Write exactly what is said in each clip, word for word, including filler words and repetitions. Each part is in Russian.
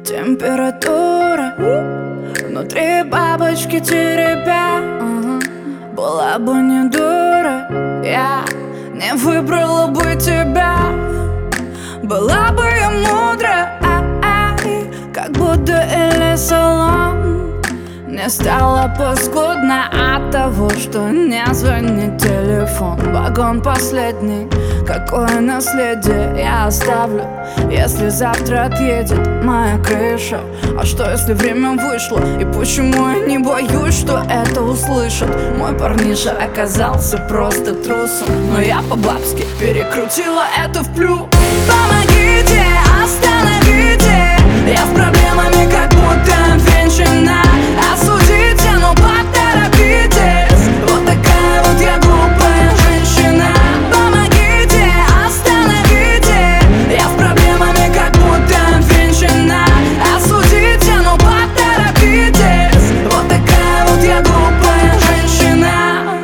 Температура внутри бабочки теребя. Была бы не дура, я не выбрала бы тебя. Была бы я мудра, ай, как будто или салон. Не стало паскудно от того, что не звонит телефон. Вагон последний, какое наследие я оставлю, если завтра отъедет моя крыша? А что если время вышло? И почему я не боюсь, что это услышат? Мой парниша оказался просто трусом, но я по-бабски перекрутила это в плюс. Помогите, остановите, я с проблемами, как будто венчана. Осудите, но поторопитесь, вот такая вот я глупая женщина. Помогите, остановите, я с проблемами, как будто венчана. Осудите, но поторопитесь, вот такая вот я глупая женщина.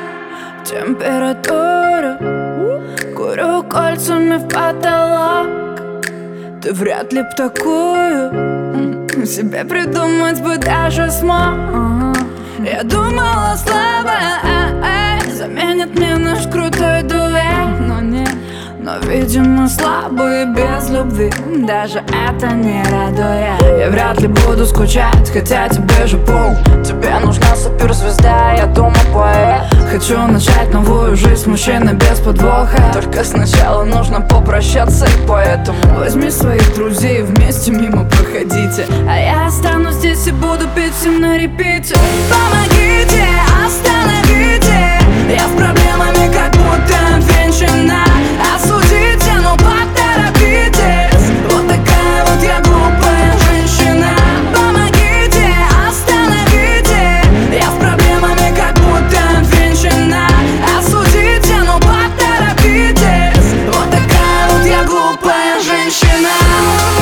Температура, курю кольцами в потолок. Ты вряд ли б такую себе придумать бы даже смог. Я думала, слабая заменит мне наш крутой дуэт, но нет. Но, видимо, слабые без любви даже это не радует. Я вряд ли буду скучать, хотя тебе же пол. Тебе нужна суперзвезда, я думаю, поэт. Хочу начать новую жизнь с мужчиной без подвоха. Только сначала нужно попрощаться, и поэтому возьми своих друзей, вместе мимо проходите, а я останусь здесь и буду петь всем на репите. Помогите, остановите, я с проблемами, как будто венчана. Осудите, но поторопитесь, вот такая вот я глупая женщина. Помогите, остановите, я с проблемами, как будто венчана. Осудите, но поторопитесь, вот такая вот я глупая женщина.